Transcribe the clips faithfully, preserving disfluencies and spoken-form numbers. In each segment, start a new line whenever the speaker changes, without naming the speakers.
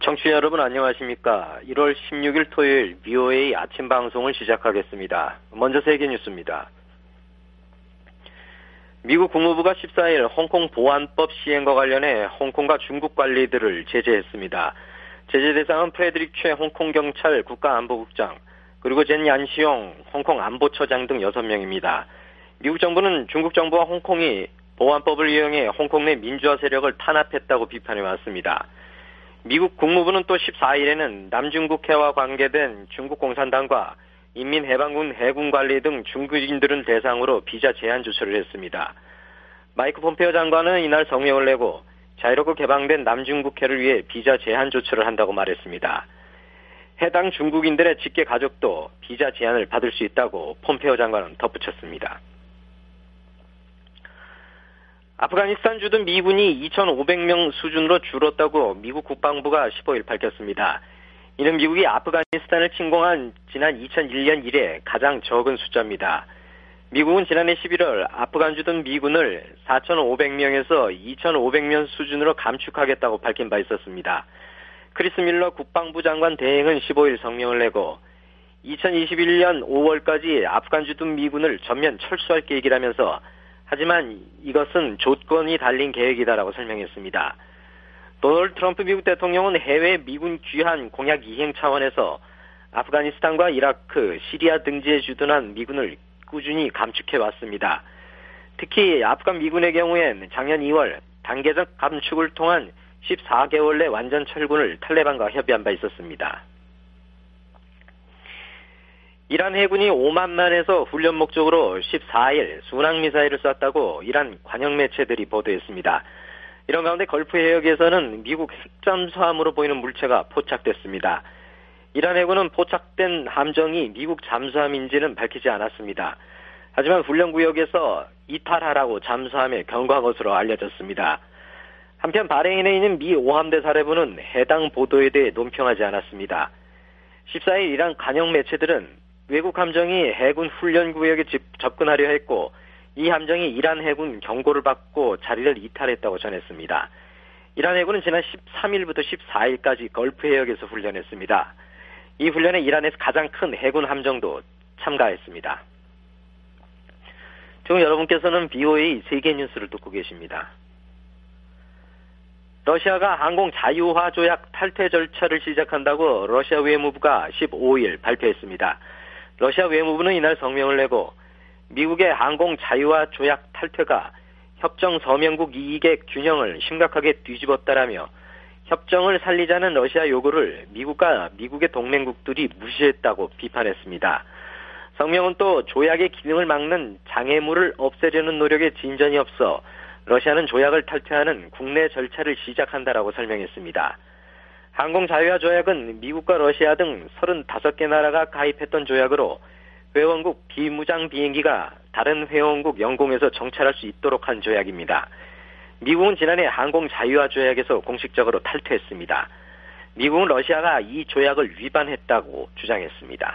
청취자 여러분 안녕하십니까. 일월 십육일 토요일 비오에이 아침 방송을 시작하겠습니다. 먼저 세계 뉴스입니다. 미국 국무부가 십사일 홍콩 보안법 시행과 관련해 홍콩과 중국 관리들을 제재했습니다. 제재 대상은 프레드릭 최 홍콩 경찰 국가안보국장, 그리고 젠 얀시용 홍콩 안보처장 등 여섯 명입니다. 미국 정부는 중국 정부와 홍콩이 보안법을 이용해 홍콩 내 민주화 세력을 탄압했다고 비판해 왔습니다. 미국 국무부는 또 십사일에는 남중국해와 관계된 중국 공산당과 인민해방군 해군 관리 등 중국인들을 대상으로 비자 제한 조처를 했습니다. 마이크 폼페오 장관은 이날 성명을 내고 자유롭고 개방된 남중국해를 위해 비자 제한 조처를 한다고 말했습니다. 해당 중국인들의 직계 가족도 비자 제한을 받을 수 있다고 폼페오 장관은 덧붙였습니다. 아프가니스탄 주둔 미군이 이천오백 명 수준으로 줄었다고 미국 국방부가 십오일 밝혔습니다. 이는 미국이 아프가니스탄을 침공한 지난 이천일년 이래 가장 적은 숫자입니다. 미국은 지난해 십일월 아프간 주둔 미군을 사천오백 명에서 이천오백 명 수준으로 감축하겠다고 밝힌 바 있었습니다. 크리스 밀러 국방부 장관 대행은 십오일 성명을 내고 이천이십일년 오월까지 아프간 주둔 미군을 전면 철수할 계획이라면서 하지만 이것은 조건이 달린 계획이다라고 설명했습니다. 도널드 트럼프 미국 대통령은 해외 미군 귀환 공약 이행 차원에서 아프가니스탄과 이라크, 시리아 등지에 주둔한 미군을 꾸준히 감축해왔습니다. 특히 아프간 미군의 경우엔 작년 이월 단계적 감축을 통한 십사개월 내 완전 철군을 탈레반과 협의한 바 있었습니다. 이란 해군이 오만만에서 훈련 목적으로 십사일 순항미사일을 쐈다고 이란 관영 매체들이 보도했습니다. 이런 가운데 걸프 해역에서는 미국 핵잠수함으로 보이는 물체가 포착됐습니다. 이란 해군은 포착된 함정이 미국 잠수함인지는 밝히지 않았습니다. 하지만 훈련구역에서 이탈하라고 잠수함에 경고한 것으로 알려졌습니다. 한편 바레인에 있는 미 오함대 사령부는 해당 보도에 대해 논평하지 않았습니다. 십사일 이란 관영 매체들은 외국 함정이 해군 훈련구역에 접근하려 했고 이 함정이 이란 해군 경고를 받고 자리를 이탈했다고 전했습니다. 이란 해군은 지난 십삼일부터 십사일까지 걸프 해역에서 훈련했습니다. 이 훈련에 이란에서 가장 큰 해군 함정도 참가했습니다. 지금 여러분께서는 비오에이 세계 뉴스를 듣고 계십니다. 러시아가 항공 자유화 조약 탈퇴 절차를 시작한다고 러시아 외무부가 십오일 발표했습니다. 러시아 외무부는 이날 성명을 내고 미국의 항공 자유화 조약 탈퇴가 협정 서명국 이익의 균형을 심각하게 뒤집었다라며 협정을 살리자는 러시아 요구를 미국과 미국의 동맹국들이 무시했다고 비판했습니다. 성명은 또 조약의 기능을 막는 장애물을 없애려는 노력에 진전이 없어 러시아는 조약을 탈퇴하는 국내 절차를 시작한다라고 설명했습니다. 항공 자유화 조약은 미국과 러시아 등 서른다섯 개 나라가 가입했던 조약으로 회원국 비무장 비행기가 다른 회원국 영공에서 정찰할 수 있도록 한 조약입니다. 미국은 지난해 항공 자유화 조약에서 공식적으로 탈퇴했습니다. 미국은 러시아가 이 조약을 위반했다고 주장했습니다.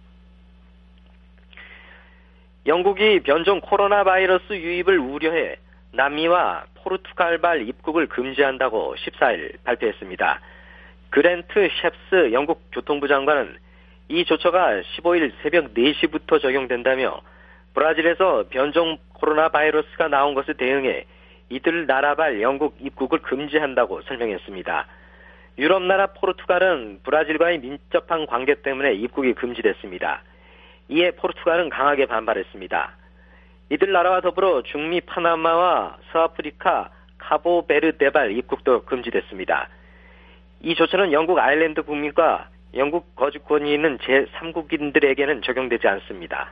영국이 변종 코로나 바이러스 유입을 우려해 남미와 포르투갈발 입국을 금지한다고 십사일 발표했습니다. 그랜트 셰프스 영국 교통부 장관은 이 조처가 십오일 새벽 네시부터 적용된다며 브라질에서 변종 코로나 바이러스가 나온 것에 대응해 이들 나라발 영국 입국을 금지한다고 설명했습니다. 유럽 나라 포르투갈은 브라질과의 민첩한 관계 때문에 입국이 금지됐습니다. 이에 포르투갈은 강하게 반발했습니다. 이들 나라와 더불어 중미 파나마와 서아프리카, 카보베르데발 입국도 금지됐습니다. 이 조처는 영국 아일랜드 국민과 영국 거주권이 있는 제삼국인들에게는 적용되지 않습니다.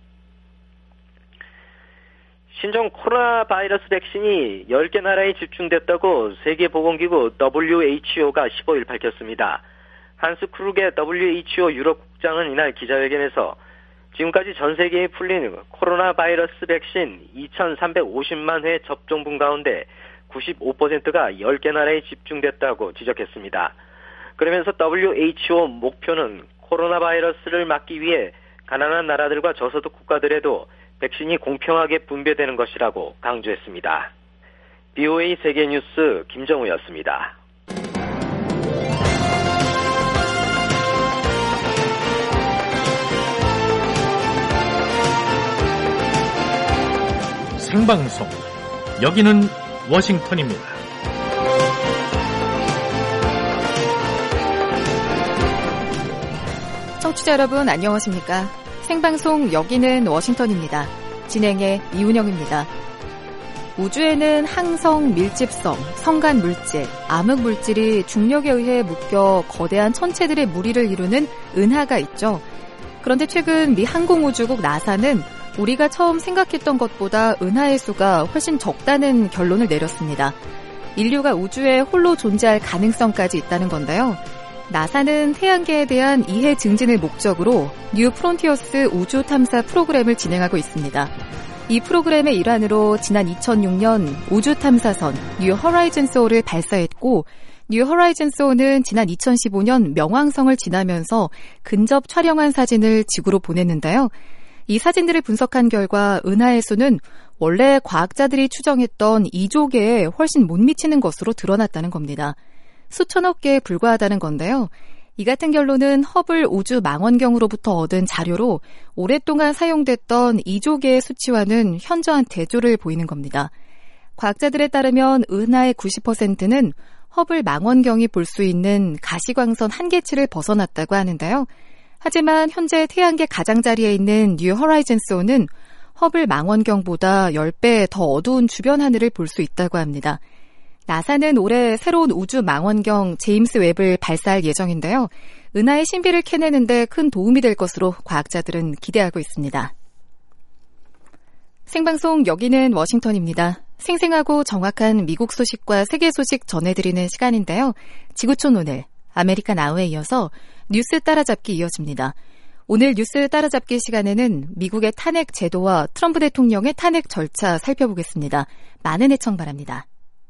신종 코로나 바이러스 백신이 열 개 나라에 집중됐다고 세계보건기구 더블유에이치오가 십오일 밝혔습니다. 한스 크루게 더블유에이치오 유럽 국장은 이날 기자회견에서 지금까지 전 세계에 풀린 코로나 바이러스 백신 이천삼백오십만 회 접종분 가운데 구십오 퍼센트가 열 개 나라에 집중됐다고 지적했습니다. 그러면서 더블유에이치오 목표는 코로나 바이러스를 막기 위해 가난한 나라들과 저소득 국가들에도 백신이 공평하게 분배되는 것이라고 강조했습니다. 비오에이 세계뉴스 김정우였습니다.
생방송, 여기는 워싱턴입니다.
청취자 여러분 안녕하십니까? 생방송 여기는 워싱턴입니다. 진행의 이운영입니다. 우주에는 항성, 밀집성, 성간 물질, 암흑 물질이 중력에 의해 묶여 거대한 천체들의 무리를 이루는 은하가 있죠. 그런데 최근 미 항공우주국 나사는 우리가 처음 생각했던 것보다 은하의 수가 훨씬 적다는 결론을 내렸습니다. 인류가 우주에 홀로 존재할 가능성까지 있다는 건데요. 나사는 태양계에 대한 이해 증진을 목적으로 뉴 프론티어스 우주 탐사 프로그램을 진행하고 있습니다. 이 프로그램의 일환으로 지난 이천육 년 우주 탐사선 뉴 허라이즌스호를 발사했고, 뉴 허라이즌스호는 지난 이천십오 년 명왕성을 지나면서 근접 촬영한 사진을 지구로 보냈는데요. 이 사진들을 분석한 결과 은하의 수는 원래 과학자들이 추정했던 이조 개에 훨씬 못 미치는 것으로 드러났다는 겁니다. 수천억 개에 불과하다는 건데요. 이 같은 결론은 허블 우주 망원경으로부터 얻은 자료로 오랫동안 사용됐던 이조 개의 수치와는 현저한 대조를 보이는 겁니다. 과학자들에 따르면 은하의 구십 퍼센트는 허블 망원경이 볼 수 있는 가시광선 한계치를 벗어났다고 하는데요. 하지만 현재 태양계 가장자리에 있는 뉴 허라이즌스호는 허블 망원경보다 십 배 더 어두운 주변 하늘을 볼 수 있다고 합니다. 나사는 올해 새로운 우주 망원경 제임스 웹을 발사할 예정인데요. 은하의 신비를 캐내는 데 큰 도움이 될 것으로 과학자들은 기대하고 있습니다. 생방송 여기는 워싱턴입니다. 생생하고 정확한 미국 소식과 세계 소식 전해드리는 시간인데요. 지구촌 오늘, 아메리칸 아우에 이어서 뉴스 따라잡기 이어집니다. 오늘 뉴스 따라잡기 시간에는 미국의 탄핵 제도와 트럼프 대통령의 탄핵 절차 살펴보겠습니다. 많은 애청 바랍니다.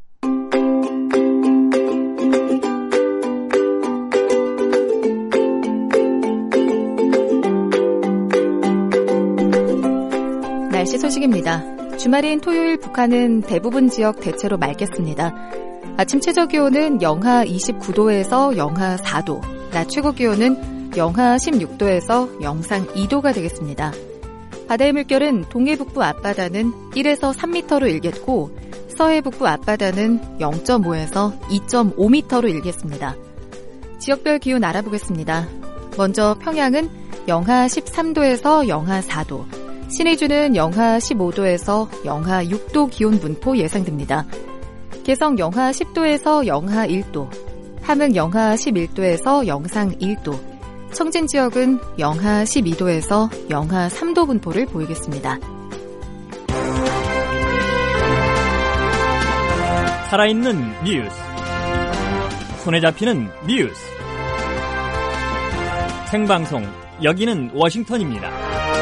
날씨 소식입니다. 주말인 토요일 북한은 대부분 지역 대체로 맑겠습니다. 아침 최저 기온은 영하 이십구 도에서 영하 사 도, 낮 최고 기온은 영하 십육 도에서 영상 이 도가 되겠습니다. 바다의 물결은 동해북부 앞바다는 일에서 삼 미터로 일겠고, 서해북부 앞바다는 영 점 오에서 이 점 오 미터로 일겠습니다. 지역별 기온 알아보겠습니다. 먼저 평양은 영하 십삼 도에서 영하 사 도, 신의주는 영하 십오 도에서 영하 육 도 기온 분포 예상됩니다. 개성 영하 십 도에서 영하 일 도, 함흥 영하 십일 도에서 영상 일 도, 청진 지역은 영하 십이 도에서 영하 삼 도 분포를 보이겠습니다.
살아있는 뉴스, 손에 잡히는 뉴스, 생방송 여기는 워싱턴입니다.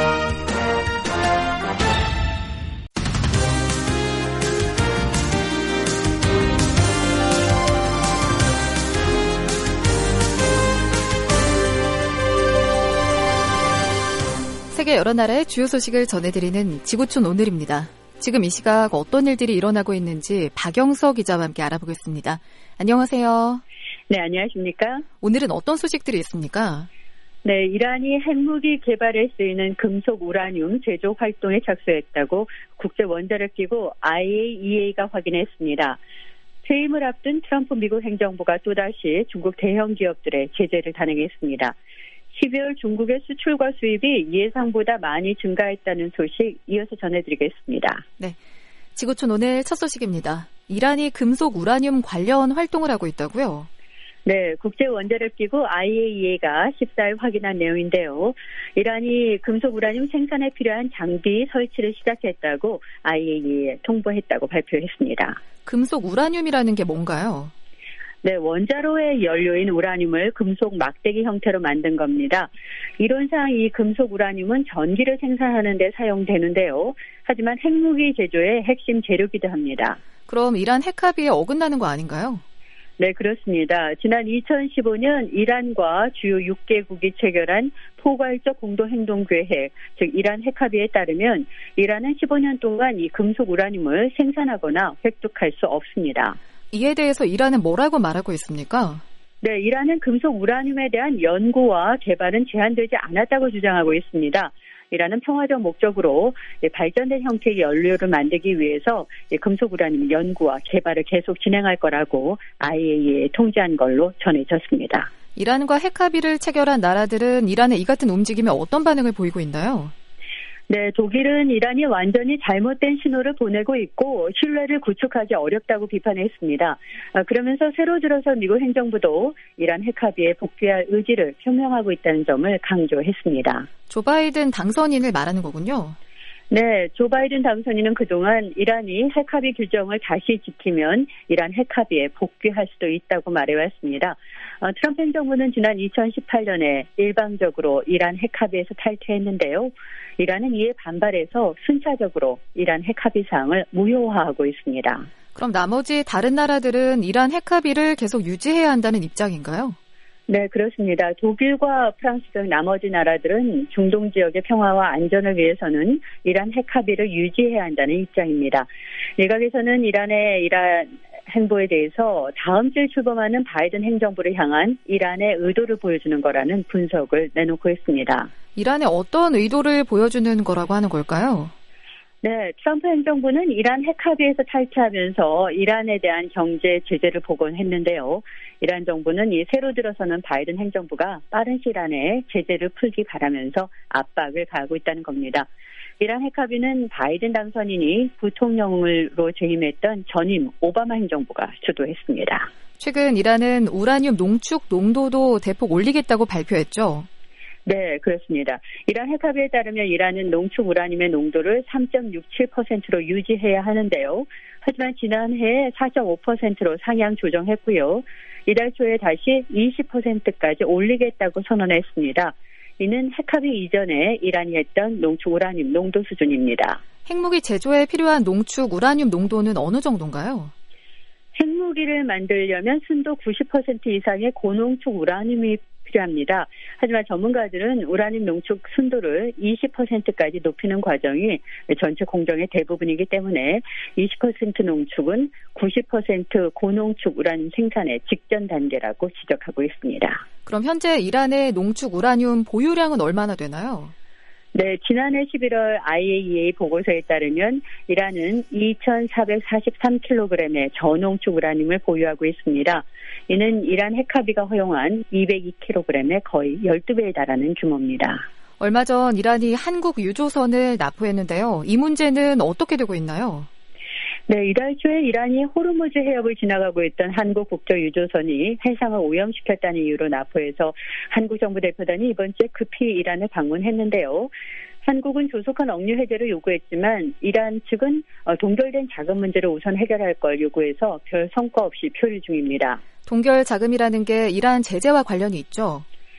세계 여러 나라의 주요 소식을 전해드리는 지구촌 오늘입니다. 지금 이 시각 어떤 일들이 일어나고 있는지 박영서 기자와 함께 알아보겠습니다. 안녕하세요.
네, 안녕하십니까?
오늘은 어떤 소식들이 있습니까?
네, 이란이 핵무기 개발에 쓰이는 금속 우라늄 제조 활동에 착수했다고 국제원자력기구 아이에이이에이가 확인했습니다. 퇴임을 앞둔 트럼프 미국 행정부가 또다시 중국 대형 기업들의 제재를 단행했습니다. 십이월 중국의 수출과 수입이 예상보다 많이 증가했다는 소식 이어서 전해드리겠습니다.
네, 지구촌 오늘 첫 소식입니다. 이란이 금속 우라늄 관련 활동을 하고 있다고요?
네, 국제원자력기구 아이에이이에이가 십사일 확인한 내용인데요. 이란이 금속 우라늄 생산에 필요한 장비 설치를 시작했다고 아이에이이에이에 통보했다고 발표했습니다.
금속 우라늄이라는 게 뭔가요?
네, 원자로의 연료인 우라늄을 금속 막대기 형태로 만든 겁니다. 이론상 이 금속 우라늄은 전기를 생산하는 데 사용되는데요. 하지만 핵무기 제조의 핵심 재료기도 합니다.
그럼 이란 핵합의에 어긋나는 거 아닌가요?
네, 그렇습니다. 지난 이천십오 년 이란과 주요 육 개국이 체결한 포괄적 공동행동계획, 즉 이란 핵합의에 따르면 이란은 십오 년 동안 이 금속 우라늄을 생산하거나 획득할 수 없습니다.
이에 대해서 이란은 뭐라고 말하고 있습니까?
네, 이란은 금속 우라늄에 대한 연구와 개발은 제한되지 않았다고 주장하고 있습니다. 이라는 평화적 목적으로 발전된 형태의 연료를 만들기 위해서 금속 우라늄 연구와 개발을 계속 진행할 거라고 아이에이이에이에 통지한 걸로 전해졌습니다.
이란과 핵 합의를 체결한 나라들은 이란의 이 같은 움직임에 어떤 반응을 보이고 있나요?
네, 독일은 이란이 완전히 잘못된 신호를 보내고 있고 신뢰를 구축하기 어렵다고 비판했습니다. 그러면서 새로 들어선 미국 행정부도 이란 핵 합의에 복귀할 의지를 표명하고 있다는 점을 강조했습니다.
조 바이든 당선인을 말하는 거군요.
네, 조 바이든 당선인은 그동안 이란이 핵 합의 규정을 다시 지키면 이란 핵 합의에 복귀할 수도 있다고 말해왔습니다. 어, 트럼프 행정부는 지난 이천십팔 년에 일방적으로 이란 핵 합의에서 탈퇴했는데요. 이란은 이에 반발해서 순차적으로 이란 핵 합의 사항을 무효화하고 있습니다.
그럼 나머지 다른 나라들은 이란 핵 합의를 계속 유지해야 한다는 입장인가요?
네, 그렇습니다. 독일과 프랑스 등 나머지 나라들은 중동 지역의 평화와 안전을 위해서는 이란 핵 합의를 유지해야 한다는 입장입니다. 일각에서는 이란의 이란 행보에 대해서 다음 주에 출범하는 바이든 행정부를 향한 이란의 의도를 보여주는 거라는 분석을 내놓고 있습니다.
이란의 어떤 의도를 보여주는 거라고 하는 걸까요?
네, 트럼프 행정부는 이란 핵 합의에서 탈퇴하면서 이란에 대한 경제 제재를 복원했는데요. 이란 정부는 이 새로 들어서는 바이든 행정부가 빠른 시일 안에 제재를 풀기 바라면서 압박을 가하고 있다는 겁니다. 이란 핵 합의는 바이든 당선인이 부통령으로 재임했던 전임 오바마 행정부가 주도했습니다.
최근 이란은 우라늄 농축 농도도 대폭 올리겠다고 발표했죠.
네, 그렇습니다. 이란 핵 합의에 따르면 이란은 농축 우라늄의 농도를 삼 점 육칠 퍼센트로 유지해야 하는데요. 하지만 지난해 사 점 오 퍼센트로 상향 조정했고요. 이달 초에 다시 이십 퍼센트까지 올리겠다고 선언했습니다. 이는 핵 합의 이전에 이란이 했던 농축 우라늄 농도 수준입니다.
핵무기 제조에 필요한 농축 우라늄 농도는 어느 정도인가요?
핵무기를 만들려면 순도 구십 퍼센트 이상의 고농축 우라늄이 필요합니다. 하지만 전문가들은 우라늄 농축 순도를 이십 퍼센트까지 높이는 과정이 전체 공정의 대부분이기 때문에 이십 퍼센트 농축은 구십 퍼센트 고농축 우라늄 생산의 직전 단계라고 지적하고 있습니다.
그럼 현재 이란의 농축 우라늄 보유량은 얼마나 되나요?
네, 지난해 십일월 아이에이이에이 보고서에 따르면 이란은 이천사백사십삼 킬로그램의 저농축 우라늄을 보유하고 있습니다. 이는 이란 핵 합의가 허용한 이백이 킬로그램의 거의 열두 배에 달하는 규모입니다.
얼마 전 이란이 한국 유조선을 납포했는데요. 이 문제는 어떻게 되고 있나요?
네, 이달 초에 이란이 호르무즈 해협을 지나가고 있던 한국 국적 유조선이 해상을 오염시켰다는 이유로 납포해서 한국 정부 대표단이 이번 주에 급히 이란을 방문했는데요. 한국은 조속한 억류 해제를 요구했지만 이란 측은 동결된 자금 문제를 우선 해결할 걸 요구해서 별 성과 없이 표류 중입니다.
동결 자금이라는 게 이란 제재와 관련이 있죠?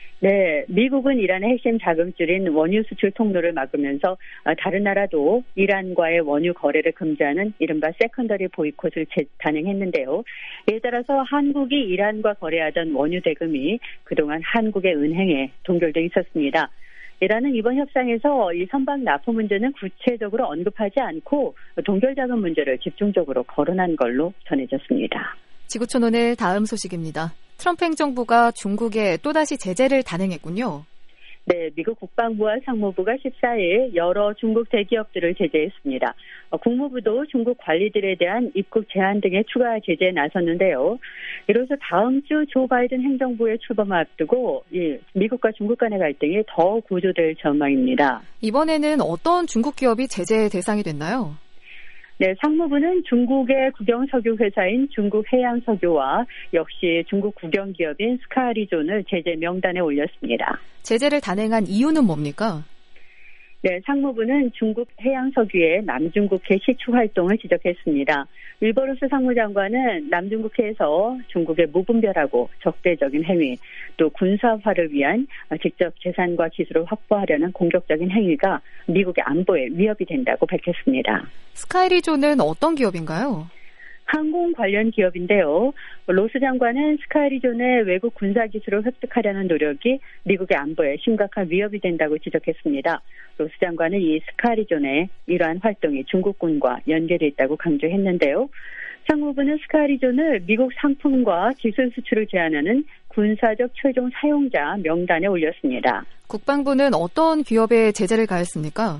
네, 미국은 이란의 핵심 자금줄인 원유 수출 통로를 막으면서 다른 나라도 이란과의 원유 거래를 금지하는 이른바 세컨더리 보이콧을 단행했는데요. 이에 따라서 한국이 이란과 거래하던 원유 대금이 그동안 한국의 은행에 동결돼 있었습니다. 이란은 이번 협상에서 이 선박 납포 문제는 구체적으로 언급하지 않고 동결 자금 문제를 집중적으로 거론한 걸로 전해졌습니다.
지구촌 오늘 다음 소식입니다. 트럼프 행정부가 중국에 또다시 제재를 단행했군요.
네, 미국 국방부와 상무부가 십사일 여러 중국 대기업들을 제재했습니다. 국무부도 중국 관리들에 대한 입국 제한 등의 추가 제재에 나섰는데요. 이로써 다음 주 조 바이든 행정부의 출범을 앞두고 미국과 중국 간의 갈등이 더 고조될 전망입니다. 이번에는
어떤 중국 기업이 제재 대상이 됐나요?
네, 상무부는 중국의 국영석유 회사인 중국해양석유와 역시 중국 국영기업인 스카리존을 제재 명단에 올렸습니다.
제재를 단행한 이유는 뭡니까?
네, 상무부는 중국 해양석유의 남중국해 시추 활동을 지적했습니다. 윌버로스 상무장관은 남중국해에서 중국의 무분별하고 적대적인 행위, 또 군사화를 위한 직접 재산과 기술을 확보하려는 공격적인 행위가 미국의 안보에 위협이 된다고 밝혔습니다.
스카이리존은 어떤 기업인가요?
항공 관련 기업인데요. 로스 장관은 스카이리존의 외국 군사 기술을 획득하려는 노력이 미국의 안보에 심각한 위협이 된다고 지적했습니다. 로스 장관은 이 스카이리존의 이러한 활동이 중국군과 연계돼 있다고 강조했는데요. 상무부는 스카이리존을 미국 상품과 기술 수출을 제한하는 군사적 최종 사용자 명단에 올렸습니다.
국방부는 어떤 기업에 제재를 가했습니까?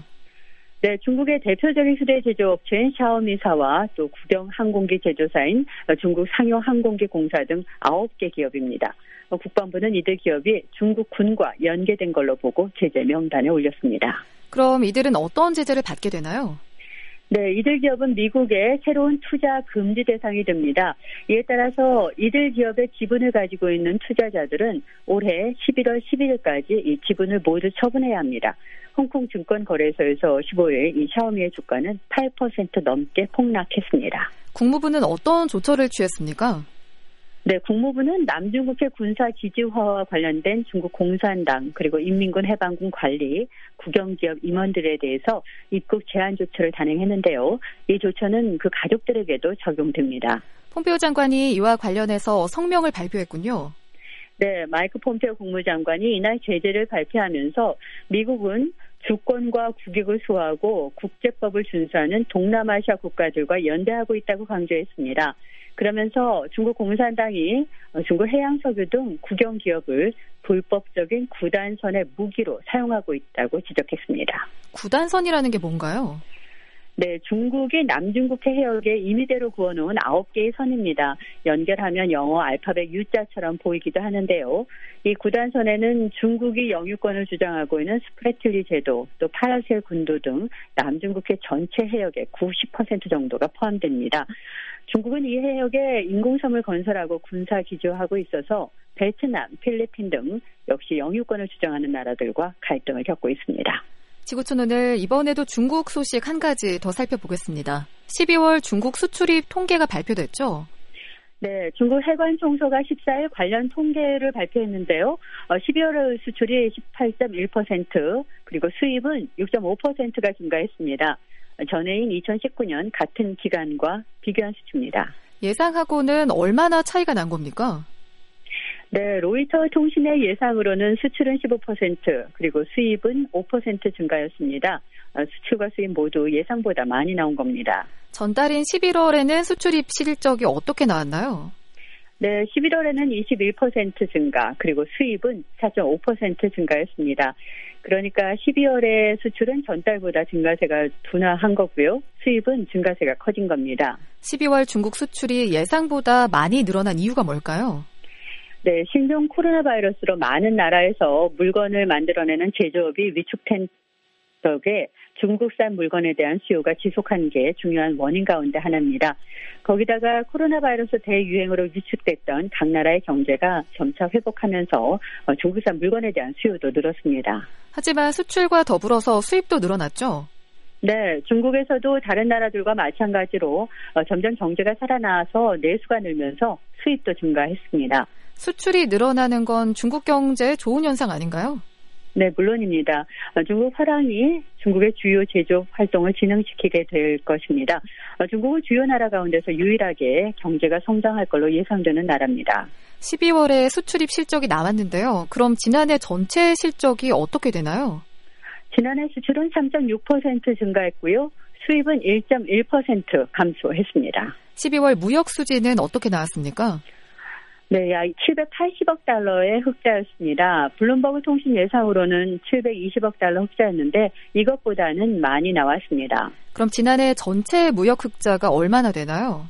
네, 중국의 대표적인 휴대 제조업체인 샤오미사와 또 국영 항공기 제조사인 중국 상용 항공기 공사 등 아홉 개 기업입니다. 국방부는 이들 기업이 중국 군과 연계된 걸로 보고 제재 명단에 올렸습니다.
그럼 이들은 어떤 제재를 받게 되나요?
네, 이들 기업은 미국의 새로운 투자 금지 대상이 됩니다. 이에 따라서 이들 기업의 지분을 가지고 있는 투자자들은 올해 십일월 십일일까지 이 지분을 모두 처분해야 합니다. 홍콩 증권거래소에서 십오일 이 샤오미의 주가는 팔 퍼센트 넘게 폭락했습니다.
국무부는 어떤 조처를 취했습니까?
네, 국무부는 남중국해 군사 기지화와 관련된 중국 공산당 그리고 인민군 해방군 관리, 국영기업 임원들에 대해서 입국 제한 조처를 단행했는데요. 이 조처는 그 가족들에게도 적용됩니다.
폼페오 장관이 이와 관련해서 성명을 발표했군요.
네, 마이크 폼페오 국무장관이 이날 제재를 발표하면서 미국은 주권과 국익을 수호하고 국제법을 준수하는 동남아시아 국가들과 연대하고 있다고 강조했습니다. 그러면서 중국 공산당이 중국 해양석유 등 국영 기업을 불법적인 구단선의 무기로 사용하고 있다고 지적했습니다.
구단선이라는 게 뭔가요?
네, 중국이 남중국해 해역에 임의대로 그어놓은 아홉 개의 선입니다. 연결하면 영어 알파벳 U자처럼 보이기도 하는데요. 이 구단선에는 중국이 영유권을 주장하고 있는 스프레틀리 제도, 또 파라셀 군도 등 남중국해 전체 해역의 구십 퍼센트 정도가 포함됩니다. 중국은 이 해역에 인공섬을 건설하고 군사 기조하고 있어서 베트남, 필리핀 등 역시 영유권을 주장하는 나라들과 갈등을 겪고 있습니다.
지구촌 오늘 이번에도 중국 소식 한 가지 더 살펴보겠습니다. 십이월 중국 수출입 통계가 발표됐죠?
네, 중국 해관 총서가 십사일 관련 통계를 발표했는데요. 십이월 수출이 십팔 점 일 퍼센트 그리고 수입은 육 점 오 퍼센트가 증가했습니다. 전해인 이천십구년 같은 기간과 비교한 수치입니다.
예상하고는 얼마나 차이가 난 겁니까?
네, 로이터 통신의 예상으로는 수출은 십오 퍼센트 그리고 수입은 오 퍼센트 증가였습니다. 수출과 수입 모두 예상보다 많이 나온 겁니다.
전달인 십일월에는 수출입 실적이 어떻게 나왔나요?
네, 십일월에는 이십일 퍼센트 증가 그리고 수입은 사 점 오 퍼센트 증가였습니다. 그러니까 십이월에 수출은 전달보다 증가세가 둔화한 거고요. 수입은 증가세가 커진 겁니다.
십이월 중국 수출이 예상보다 많이 늘어난 이유가 뭘까요?
네, 신종 코로나 바이러스로 많은 나라에서 물건을 만들어내는 제조업이 위축된 덕에 중국산 물건에 대한 수요가 지속한 게 중요한 원인 가운데 하나입니다. 거기다가 코로나 바이러스 대유행으로 위축됐던 각 나라의 경제가 점차 회복하면서 중국산 물건에 대한 수요도 늘었습니다.
하지만 수출과 더불어서 수입도 늘어났죠?
네, 중국에서도 다른 나라들과 마찬가지로 점점 경제가 살아나서 내수가 늘면서 수입도 증가했습니다.
수출이 늘어나는 건 중국 경제에 좋은 현상 아닌가요?
네, 물론입니다. 중국 화랑이 중국의 주요 제조업 활동을 진행시키게 될 것입니다. 중국은 주요 나라 가운데서 유일하게 경제가 성장할 걸로 예상되는 나라입니다.
십이월에 수출입 실적이 나왔는데요. 그럼 지난해 전체 실적이 어떻게 되나요?
지난해 수출은 삼 점 육 퍼센트 증가했고요. 수입은 일 점 일 퍼센트 감소했습니다.
십이월 무역 수지는 어떻게 나왔습니까?
네, 약 칠백팔십억 달러의 흑자였습니다. 블룸버그 통신 예상으로는 칠백이십억 달러 흑자였는데 이것보다는 많이 나왔습니다.
그럼 지난해 전체 무역 흑자가 얼마나 되나요?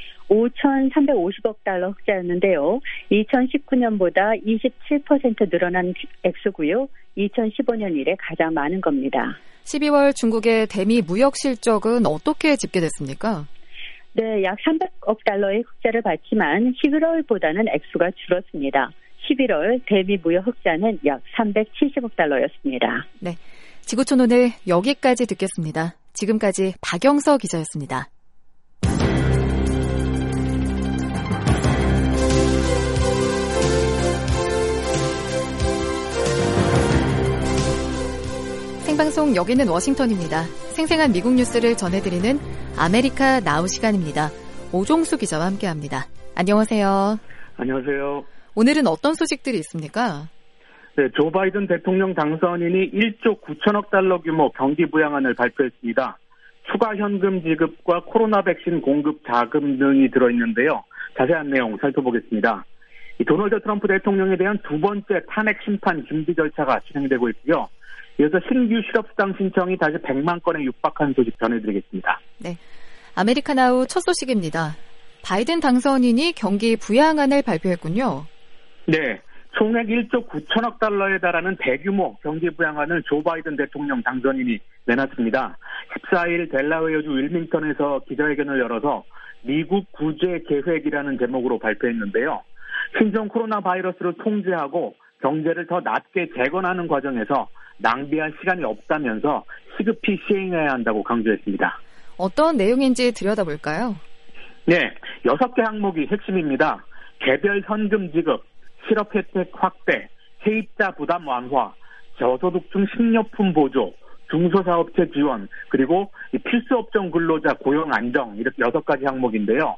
오천삼백오십억 달러 흑자였는데요. 이천십구년보다 이십칠 퍼센트 늘어난 액수고요. 이천십오년 이래 가장 많은 겁니다.
십이월 중국의 대미 무역 실적은 어떻게 집계됐습니까?
네, 약 삼백억 달러의 흑자를 봤지만 십일월보다는 액수가 줄었습니다. 십일월 대미 무역 흑자는 약 삼백칠십억 달러였습니다.
네, 지구촌 오늘 여기까지 듣겠습니다. 지금까지 박영서 기자였습니다. 생방송 여기는 워싱턴입니다. 생생한 미국 뉴스를 전해드리는 아메리카 나우 시간입니다. 오종수 기자와 함께합니다. 안녕하세요.
안녕하세요.
오늘은 어떤 소식들이 있습니까?
네, 조 바이든 대통령 당선인이 일조 구천억 달러 규모 경기 부양안을 발표했습니다. 추가 현금 지급과 코로나 백신 공급 자금 등이 들어있는데요. 자세한 내용 살펴보겠습니다. 이 도널드 트럼프 대통령에 대한 두 번째 탄핵 심판 준비 절차가 진행되고 있고요. 이어서 신규 실업수당 신청이 다시 백만 건에 육박한 소식 전해드리겠습니다.
네, 아메리카나우 첫 소식입니다. 바이든 당선인이 경기 부양안을 발표했군요.
네, 총액 일조 구천억 달러에 달하는 대규모 경기 부양안을 조 바이든 대통령 당선인이 내놨습니다. 십사일 델라웨어주 윌밍턴에서 기자회견을 열어서 미국 구제 계획이라는 제목으로 발표했는데요. 신종 코로나 바이러스를 통제하고 경제를 더 낮게 재건하는 과정에서 낭비할 시간이 없다면서 시급히 시행해야 한다고 강조했습니다.
어떤 내용인지 들여다볼까요?
네, 여섯 개 항목이 핵심입니다. 개별 현금 지급, 실업 혜택 확대, 세입자 부담 완화, 저소득층 식료품 보조, 중소사업체 지원, 그리고 필수업종 근로자 고용 안정, 이렇게 여섯 가지 항목인데요.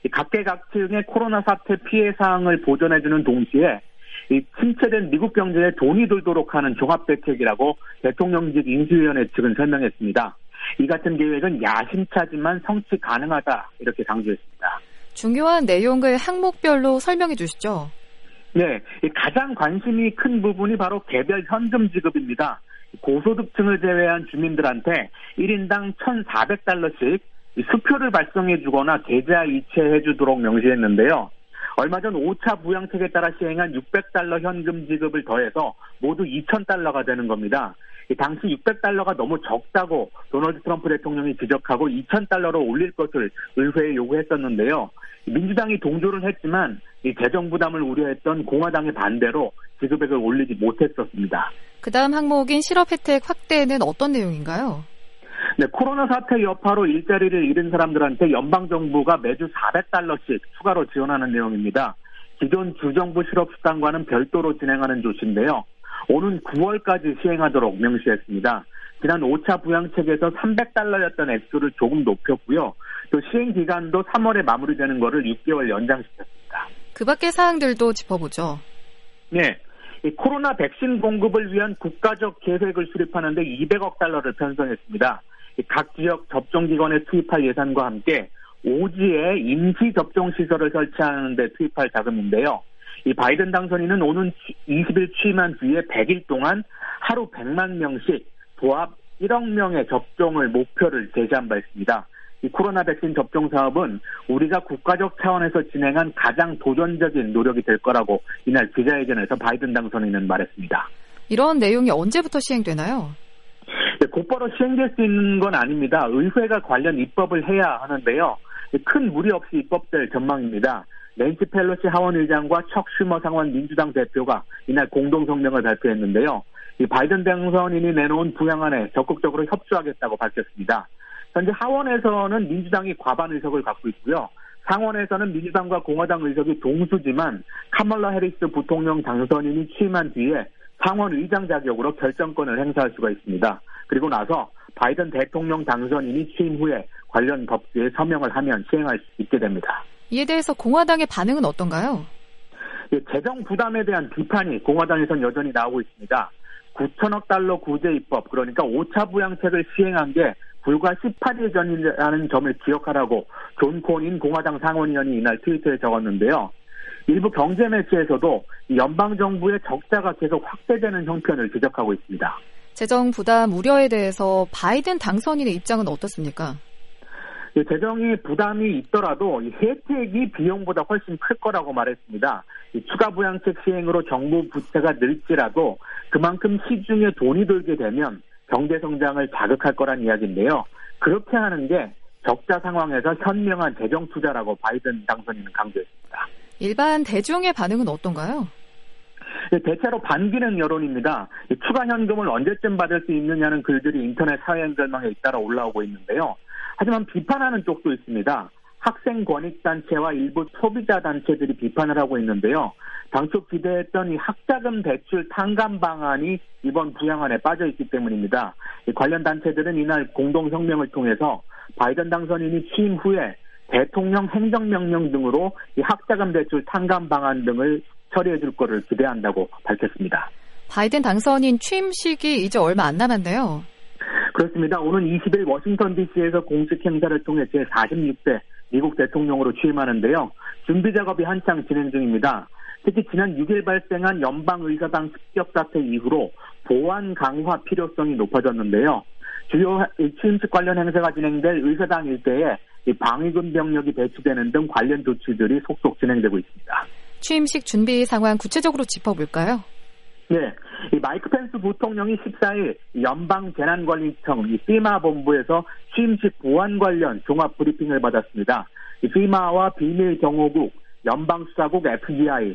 각계각층의 코로나 사태 피해 사항을 보전해주는 동시에 이 침체된 미국 경제에 돈이 들도록 하는 종합대책이라고 대통령직 인수위원회 측은 설명했습니다. 이 같은 계획은 야심차지만 성취 가능하다, 이렇게 강조했습니다.
중요한 내용을 항목별로 설명해 주시죠.
네, 가장 관심이 큰 부분이 바로 개별 현금 지급입니다. 고소득층을 제외한 주민들한테 일 인당 천사백 달러씩 수표를 발송해 주거나 계좌 이체해 주도록 명시했는데요. 얼마 전 오 차 부양책에 따라 시행한 육백 달러 현금 지급을 더해서 모두 이천 달러가 되는 겁니다. 당시 육백 달러가 너무 적다고 도널드 트럼프 대통령이 지적하고 이천 달러로 올릴 것을 의회에 요구했었는데요. 민주당이 동조를 했지만 이 재정 부담을 우려했던 공화당의 반대로 지급액을 올리지 못했었습니다.
그 다음 항목인 실업 혜택 확대는 어떤 내용인가요?
네, 코로나 사태 여파로 일자리를 잃은 사람들한테 연방정부가 매주 사백 달러씩 추가로 지원하는 내용입니다. 기존 주정부 실업수당과는 별도로 진행하는 조치인데요. 오는 구월까지 시행하도록 명시했습니다. 지난 오 차 부양책에서 삼백 달러였던 액수를 조금 높였고요. 또 시행 기간도 삼월에 마무리되는 거를 육 개월 연장시켰습니다.
그 밖의 사항들도 짚어보죠.
네, 이 코로나 백신 공급을 위한 국가적 계획을 수립하는데 이백억 달러를 편성했습니다. 각 지역 접종기관에 투입할 예산과 함께 오지에 임시접종시설을 설치하는 데 투입할 자금인데요. 이 바이든 당선인은 오는 이십일 취임한 뒤에 백 일 동안 하루 백만 명씩 도합 일억 명의 접종을 목표를 제시한 바 있습니다. 이 코로나 백신 접종 사업은 우리가 국가적 차원에서 진행한 가장 도전적인 노력이 될 거라고 이날 기자회견에서 바이든 당선인은 말했습니다.
이런 내용이 언제부터 시행되나요?
네, 곧바로 시행될 수 있는 건 아닙니다. 의회가 관련 입법을 해야 하는데요. 큰 무리 없이 입법될 전망입니다. 낸시 펠로시 하원 의장과 척 슈머 상원 민주당 대표가 이날 공동 성명을 발표했는데요. 이 바이든 당선인이 내놓은 부양안에 적극적으로 협조하겠다고 밝혔습니다. 현재 하원에서는 민주당이 과반 의석을 갖고 있고요. 상원에서는 민주당과 공화당 의석이 동수지만 카멀라 해리스 부통령 당선인이 취임한 뒤에 상원 의장 자격으로 결정권을 행사할 수가 있습니다. 그리고 나서 바이든 대통령 당선인이 취임 후에 관련 법규에 서명을 하면 시행할 수 있게 됩니다.
이에 대해서 공화당의 반응은 어떤가요?
예, 재정 부담에 대한 비판이 공화당에선 여전히 나오고 있습니다. 구천억 달러 구제 입법, 그러니까 오 차 부양책을 시행한 게 불과 십팔 일 전이라는 점을 기억하라고 존 코닌 공화당 상원의원이 이날 트위터에 적었는데요. 일부 경제 매체에서도 연방정부의 적자가 계속 확대되는 형편을 지적하고 있습니다.
재정 부담 우려에 대해서 바이든 당선인의 입장은 어떻습니까?
재정이 부담이 있더라도 혜택이 비용보다 훨씬 클 거라고 말했습니다. 추가 부양책 시행으로 정부 부채가 늘지라도 그만큼 시중에 돈이 들게 되면 경제 성장을 자극할 거란 이야기인데요. 그렇게 하는 게 적자 상황에서 현명한 재정 투자라고 바이든 당선인은 강조했습니다.
일반 대중의 반응은 어떤가요?
대체로 반기는 여론입니다. 추가 현금을 언제쯤 받을 수 있느냐는 글들이 인터넷 사회연결망에 잇따라 올라오고 있는데요. 하지만 비판하는 쪽도 있습니다. 학생 권익단체와 일부 소비자 단체들이 비판을 하고 있는데요. 당초 기대했던 이 학자금 대출 탕감 방안이 이번 부양안에 빠져있기 때문입니다. 관련 단체들은 이날 공동 성명을 통해서 바이든 당선인이 취임 후에 대통령 행정명령 등으로 이 학자금 대출 탕감 방안 등을 처리해 줄 거를 기대한다고 밝혔습니다.
바이든 당선인 취임식이 이제 얼마 안 남았네요.
그렇습니다. 오는 이십 일 워싱턴 디씨에서 공식 행사를 통해 제사십육 대 미국 대통령으로 취임하는데요. 준비 작업이 한창 진행 중입니다. 특히 지난 육 일 발생한 연방의사당 습격 사태 이후로 보안 강화 필요성이 높아졌는데요. 주요 취임식 관련 행사가 진행될 의사당 일대에 방위군 병력이 배치되는 등 관련 조치들이 속속 진행되고 있습니다.
취임식 준비 상황 구체적으로 짚어볼까요?
네, 이 마이크 펜스 부통령이 십사 일 연방재난관리청 이 피마 본부에서 취임식 보안 관련 종합 브리핑을 받았습니다. 이 피마와 비밀경호국, 연방수사국 에프비아이,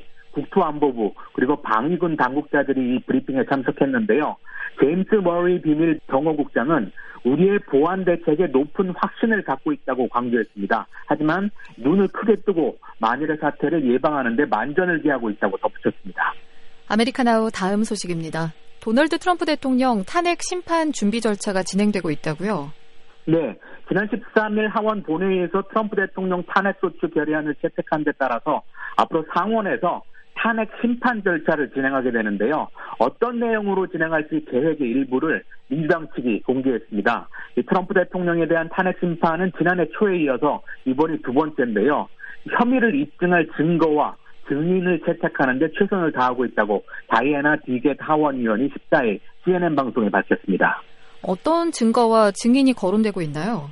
국토안보부 그리고 방위군 당국자들이 이 브리핑에 참석했는데요. 제임스 머리 비밀경호국장은 우리의 보안 대책에 높은 확신을 갖고 있다고 강조했습니다. 하지만 눈을 크게 뜨고 만일의 사태를 예방하는 데 만전을 기하고 있다고 덧붙였습니다.
아메리카나우 다음 소식입니다. 도널드 트럼프 대통령 탄핵 심판 준비 절차가 진행되고 있다고요?
네, 지난 십삼 일 하원 본회의에서 트럼프 대통령 탄핵소추 결의안을 채택한 데 따라서 앞으로 상원에서 탄핵 심판 절차를 진행하게 되는데요. 어떤 내용으로 진행할지 계획의 일부를 민주당 측이 공개했습니다. 이 트럼프 대통령에 대한 탄핵 심판은 지난해 초에 이어서 이번이 두 번째인데요. 혐의를 입증할 증거와 증인을 채택하는 데 최선을 다하고 있다고 다이애나 디겟 하원 의원이 십사 일 씨엔엔 방송에 밝혔습니다.
어떤 증거와 증인이 거론되고 있나요?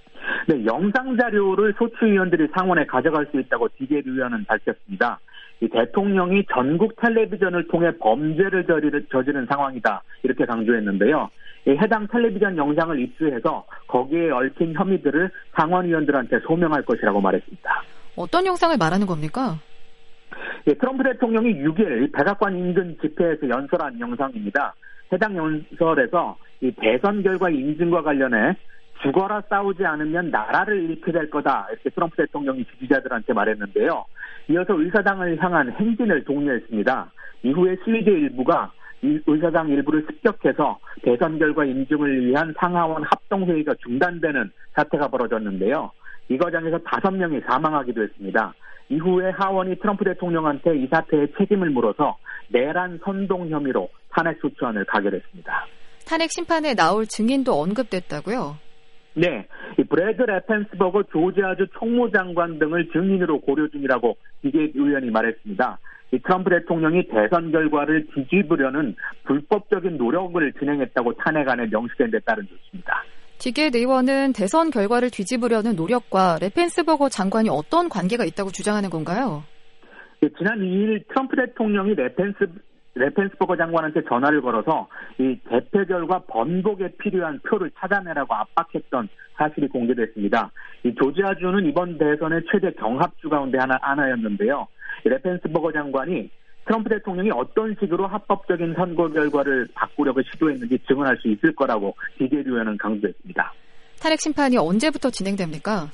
네, 영상 자료를 소추위원들이 상원에 가져갈 수 있다고 디겟 의원은 밝혔습니다. 이 대통령이 전국 텔레비전을 통해 범죄를 저지른, 저지른 상황이다 이렇게 강조했는데요. 이 해당 텔레비전 영상을 입수해서 거기에 얽힌 혐의들을 상원의원들한테 소명할 것이라고 말했습니다.
어떤 영상을 말하는 겁니까?
예, 트럼프 대통령이 육 일 백악관 인근 집회에서 연설한 영상입니다. 해당 연설에서 이 대선 결과 인증과 관련해 죽어라 싸우지 않으면 나라를 잃게 될 거다 이렇게 트럼프 대통령이 지지자들한테 말했는데요. 이어서 의사당을 향한 행진을 독려했습니다. 이후에 시위대 일부가 이 의사당 일부를 습격해서 대선 결과 인증을 위한 상하원 합동회의가 중단되는 사태가 벌어졌는데요. 이 과정에서 다섯 명이 사망하기도 했습니다. 이후에 하원이 트럼프 대통령한테 이 사태의 책임을 물어서 내란 선동 혐의로 탄핵 소추안을 가결했습니다.
탄핵 심판에 나올 증인도 언급됐다고요?
네, 이 브래드 레펜스버거 조지아주 총무장관 등을 증인으로 고려 중이라고 디겟 의원이 말했습니다. 이 트럼프 대통령이 대선 결과를 뒤집으려는 불법적인 노력을 진행했다고 탄핵안에 명시된 데 따른 조치입니다.
디겟 의원은 대선 결과를 뒤집으려는 노력과 레펜스버거 장관이 어떤 관계가 있다고 주장하는 건가요?
네, 지난 이 일 트럼프 대통령이 레펜스 레펜스버거 장관한테 전화를 걸어서 이 대표 결과 번복에 필요한 표를 찾아내라고 압박했던 사실이 공개됐습니다. 이 조지아주는 이번 대선의 최대 경합주 가운데 하나, 하나였는데요. 레펜스버거 장관이 트럼프 대통령이 어떤 식으로 합법적인 선거 결과를 바꾸려고 시도했는지 증언할 수 있을 거라고 디겟 의원은 강조했습니다.
탄핵 심판이 언제부터 진행됩니까?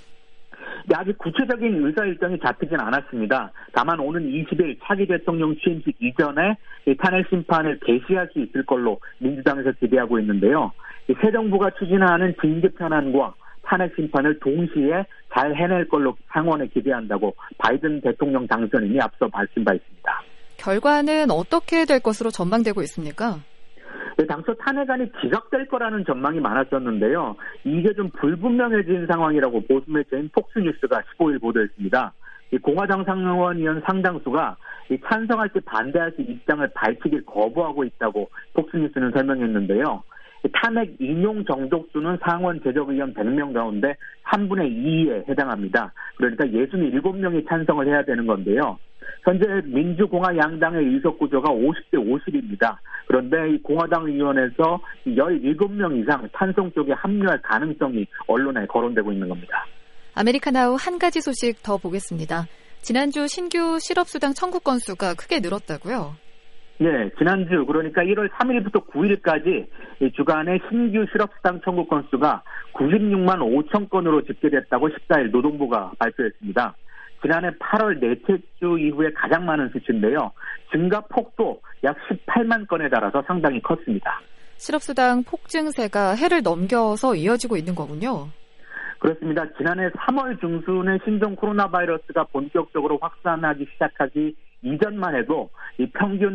네, 아직 구체적인 의사 일정이 잡히진 않았습니다. 다만 오는 이십 일 차기 대통령 취임식 이전에 이 탄핵 심판을 개시할 수 있을 걸로 민주당에서 기대하고 있는데요. 이 새 정부가 추진하는 긴급 현안과 탄핵 심판을 동시에 잘 해낼 걸로 상원에 기대한다고 바이든 대통령 당선인이 앞서 밝힌 바 있습니다.
결과는 어떻게 될 것으로 전망되고 있습니까?
네, 당초 탄핵안이 기각될 거라는 전망이 많았었는데요. 이게 좀 불분명해진 상황이라고 보수 매체인 폭스뉴스가 십오 일 보도했습니다. 이 공화당 상원의원 상당수가 이 찬성할지 반대할지 입장을 밝히길 거부하고 있다고 폭스뉴스는 설명했는데요. 탄핵 인용 정족수는 상원 제적의원 백 명 가운데 삼분의 이에 해당합니다. 그러니까 육십칠 명이 찬성을 해야 되는 건데요. 현재 민주공화 양당의 의석 구조가 오십 대 오십입니다. 그런데 이 공화당 의원에서 십칠 명 이상 찬성 쪽에 합류할 가능성이 언론에 거론되고 있는 겁니다.
아메리카나우 한 가지 소식 더 보겠습니다. 지난주 신규 실업수당 청구 건수가 크게 늘었다고요?
네, 지난주 그러니까 일월 삼일부터 구일까지 주간의 신규 실업수당 청구 건수가 구십육만 오천 건으로 집계됐다고 십사 일 노동부가 발표했습니다. 지난해 팔월 넷째 주 이후에 가장 많은 수치인데요. 증가 폭도 약 십팔만 건에 달아서 상당히 컸습니다.
실업수당 폭증세가 해를 넘겨서 이어지고 있는 거군요.
그렇습니다. 지난해 삼월 중순에 신종 코로나 바이러스가 본격적으로 확산하기 시작하기 이전만 해도 이 평균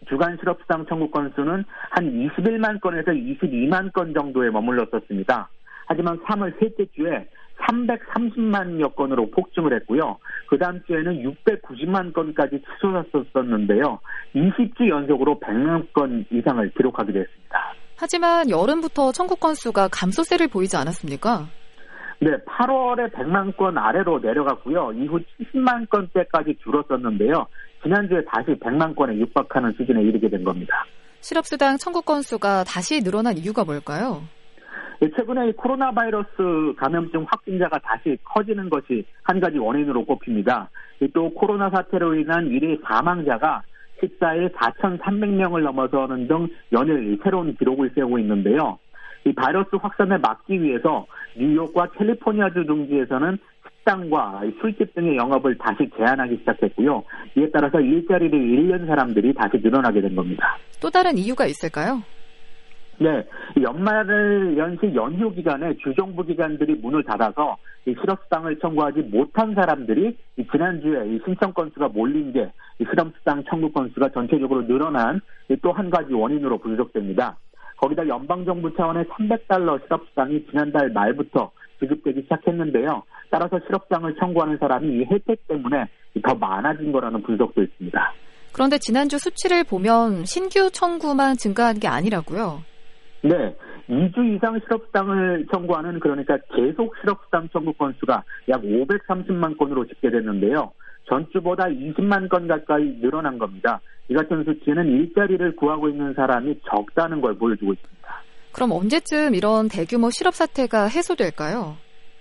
주간 실업수당 청구 건수는 한 이십일만 건에서 이십이만 건 정도에 머물렀었습니다. 하지만 삼월 셋째 주에 삼백삼십만여 건으로 폭증을 했고요. 그 다음 주에는 육백구십만 건까지 치솟았었는데요. 이십 주 연속으로 백만 건 이상을 기록하게 됐습니다.
하지만 여름부터 청구 건수가 감소세를 보이지 않았습니까?
네, 팔월에 백만 건 아래로 내려갔고요. 이후 칠십만 건대까지 줄었었는데요. 지난주에 다시 백만 건에 육박하는 수준에 이르게 된 겁니다.
실업수당 청구 건수가 다시 늘어난 이유가 뭘까요?
최근에 코로나 바이러스 감염증 확진자가 다시 커지는 것이 한 가지 원인으로 꼽힙니다. 또 코로나 사태로 인한 일일 사망자가 십사일 사천삼백 명을 넘어서는 등 연일 새로운 기록을 세우고 있는데요. 이 바이러스 확산을 막기 위해서 뉴욕과 캘리포니아주 등지에서는 식당과 술집 등의 영업을 다시 제한하기 시작했고요. 이에 따라서 일자리를 잃는 사람들이 다시 늘어나게 된 겁니다.
또 다른 이유가 있을까요?
네, 연말 연시 연휴 기간에 주정부 기관들이 문을 닫아서 이 실업수당을 청구하지 못한 사람들이 이 지난주에 이 신청 건수가 몰린 게 이 실업수당 청구 건수가 전체적으로 늘어난 또 한 가지 원인으로 분석됩니다. 거기다 연방정부 차원의 삼백 달러 실업수당이 지난달 말부터 지급되기 시작했는데요. 따라서 실업수당을 청구하는 사람이 이 혜택 때문에 더 많아진 거라는 분석도 있습니다.
그런데 지난주 수치를 보면 신규 청구만 증가한 게 아니라고요?
네, 이 주 이상 실업수당을 청구하는 그러니까 계속 실업수당 청구 건수가 약 오백삼십만 건으로 집계됐는데요. 전주보다 이십만 건 가까이 늘어난 겁니다. 이 같은 수치는 일자리를 구하고 있는 사람이 적다는 걸 보여주고 있습니다.
그럼 언제쯤 이런 대규모 실업 사태가 해소될까요?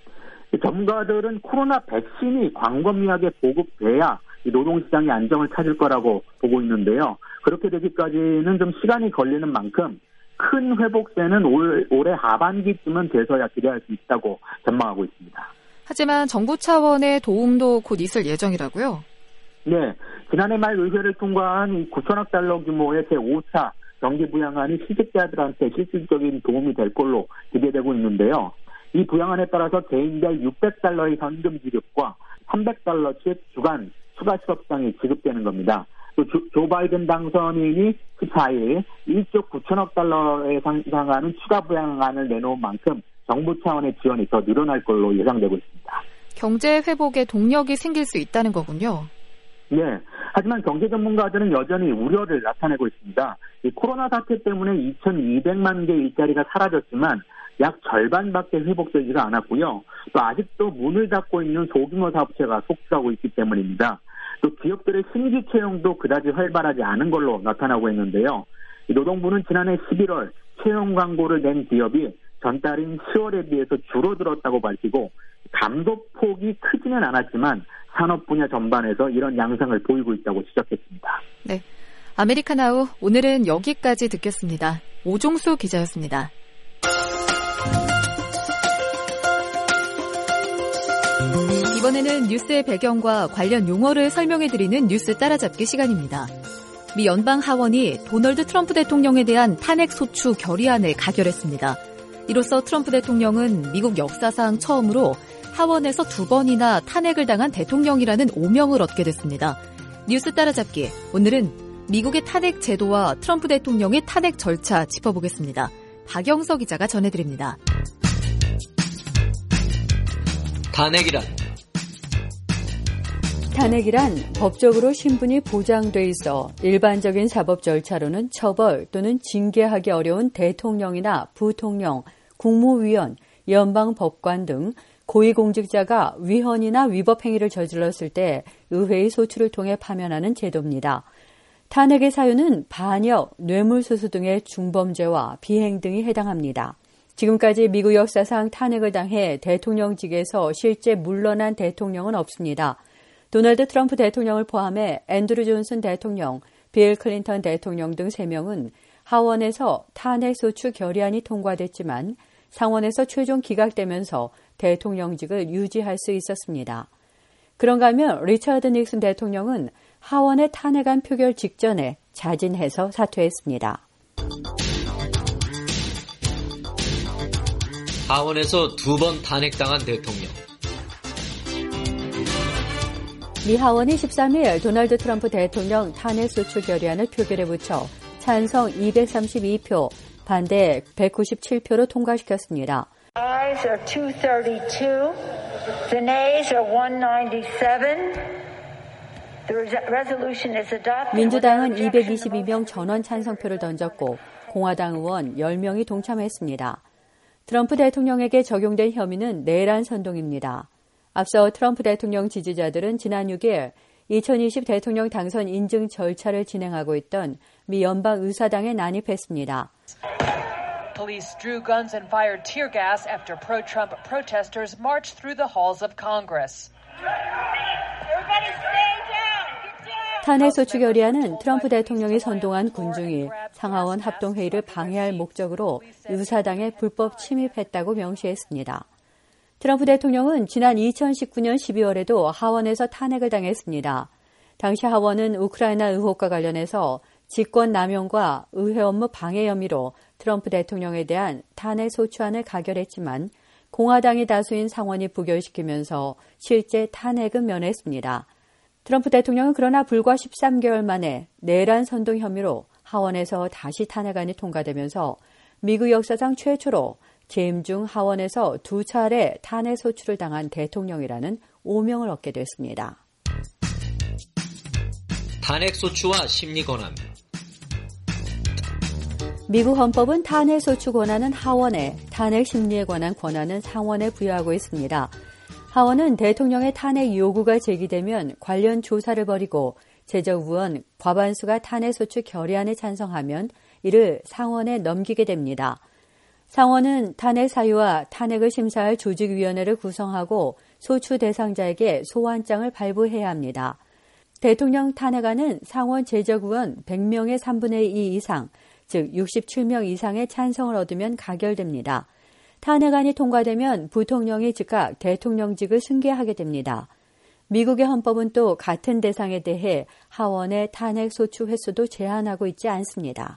전문가들은 코로나 백신이 광범위하게 보급돼야 노동시장이 안정을 찾을 거라고 보고 있는데요. 그렇게 되기까지는 좀 시간이 걸리는 만큼 큰 회복세는 올, 올해 하반기쯤은 돼서야 기대할 수 있다고 전망하고 있습니다.
하지만 정부 차원의 도움도 곧 있을 예정이라고요?
네, 지난해 말 의회를 통과한 구천억 달러 규모의 제오 차 경기 부양안이 실직자들한테 실질적인 도움이 될 걸로 기대되고 있는데요. 이 부양안에 따라서 개인별 육백 달러의 현금 지급과 삼백 달러씩 주간 추가 실업수당이 지급되는 겁니다. 또 조, 조 바이든 당선인이 십사일 일조 구천억 달러에 상당하는 추가 부양안을 내놓은 만큼 정부 차원의 지원이 더 늘어날 걸로 예상되고 있습니다. 경제
회복에 동력이 생길 수 있다는 거군요.
네. 하지만 경제 전문가들은 여전히 우려를 나타내고 있습니다. 이 코로나 사태 때문에 이천이백만 개 일자리가 사라졌지만 약 절반밖에 회복되지가 않았고요. 또 아직도 문을 닫고 있는 소규모 사업체가 속출하고 있기 때문입니다. 또 기업들의 신규 채용도 그다지 활발하지 않은 걸로 나타나고 있는데요. 노동부는 지난해 십일월 채용 광고를 낸 기업이 전달인 시월에 비해서 줄어들었다고 밝히고 감소폭이 크지는 않았지만 산업 분야 전반에서 이런 양상을 보이고 있다고 지적했습니다.
네, 아메리카나우 오늘은 여기까지 듣겠습니다. 오종수 기자였습니다. 이번에는 뉴스의 배경과 관련 용어를 설명해드리는 뉴스 따라잡기 시간입니다. 미 연방 하원이 도널드 트럼프 대통령에 대한 탄핵 소추 결의안을 가결했습니다. 이로써 트럼프 대통령은 미국 역사상 처음으로 하원에서 두 번이나 탄핵을 당한 대통령이라는 오명을 얻게 됐습니다. 뉴스 따라잡기, 오늘은 미국의 탄핵 제도와 트럼프 대통령의 탄핵 절차 짚어보겠습니다. 박영서 기자가 전해드립니다.
탄핵이란
탄핵이란 법적으로 신분이 보장돼 있어 일반적인 사법 절차로는 처벌 또는 징계하기 어려운 대통령이나 부통령, 국무위원, 연방법관 등 고위공직자가 위헌이나 위법 행위를 저질렀을 때 의회의 소추를 통해 파면하는 제도입니다. 탄핵의 사유는 반역, 뇌물수수 등의 중범죄와 비행 등이 해당합니다. 지금까지 미국 역사상 탄핵을 당해 대통령직에서 실제 물러난 대통령은 없습니다. 도널드 트럼프 대통령을 포함해 앤드루 존슨 대통령, 빌 클린턴 대통령 등 세 명은 하원에서 탄핵소추 결의안이 통과됐지만 상원에서 최종 기각되면서 대통령직을 유지할 수 있었습니다. 그런가 하면 리처드 닉슨 대통령은 하원의 탄핵안 표결 직전에 자진해서 사퇴했습니다.
하원에서 두 번 탄핵당한 대통령.
미 하원이 십삼 일 도널드 트럼프 대통령 탄핵소추 결의안을 표결에 붙여 찬성 이백삼십이 표, 반대 백구십칠 표로 통과시켰습니다.
Ayes are 이백삼십이, the nays are 백구십칠. The resolution is adopted.
민주당은 이백이십이 명 전원 찬성표를 던졌고 공화당 의원 열 명이 동참했습니다. 트럼프 대통령에게 적용된 혐의는 내란 선동입니다. 앞서 트럼프 대통령 지지자들은 지난 육 일 이천이십 대통령 당선 인증 절차를 진행하고 있던 미 연방의사당에 난입했습니다.
Police drew guns and fired tear gas after pro-Trump protesters marched through the halls of Congress.
Everybody stay down.
탄핵소추 결의안은 트럼프 대통령이 선동한 군중이 상하원 합동회의를 방해할 목적으로 의사당에 불법 침입했다고 명시했습니다. 트럼프 대통령은 지난 이천십구 년 십이월에도 하원에서 탄핵을 당했습니다. 당시 하원은 우크라이나 의혹과 관련해서 직권 남용과 의회 업무 방해 혐의로 트럼프 대통령에 대한 탄핵 소추안을 가결했지만 공화당이 다수인 상원이 부결시키면서 실제 탄핵은 면했습니다. 트럼프 대통령은 그러나 불과 십삼 개월 만에 내란 선동 혐의로 하원에서 다시 탄핵안이 통과되면서 미국 역사상 최초로 재임 중 하원에서 두 차례 탄핵 소추를 당한 대통령이라는 오명을 얻게 됐습니다.
탄핵 소추와 심리 권한.
미국 헌법은 탄핵 소추 권한은 하원에, 탄핵 심리에 관한 권한은 상원에 부여하고 있습니다. 하원은 대통령의 탄핵 요구가 제기되면 관련 조사를 벌이고 제적의원 과반수가 탄핵 소추 결의안에 찬성하면 이를 상원에 넘기게 됩니다. 상원은 탄핵 사유와 탄핵을 심사할 조직위원회를 구성하고 소추 대상자에게 소환장을 발부해야 합니다. 대통령 탄핵안은 상원 제적의원 백 명의 삼분의 이 이상, 즉 육십칠 명 이상의 찬성을 얻으면 가결됩니다. 탄핵안이 통과되면 부통령이 즉각 대통령직을 승계하게 됩니다. 미국의 헌법은 또 같은 대상에 대해 하원의 탄핵 소추 횟수도 제한하고 있지 않습니다.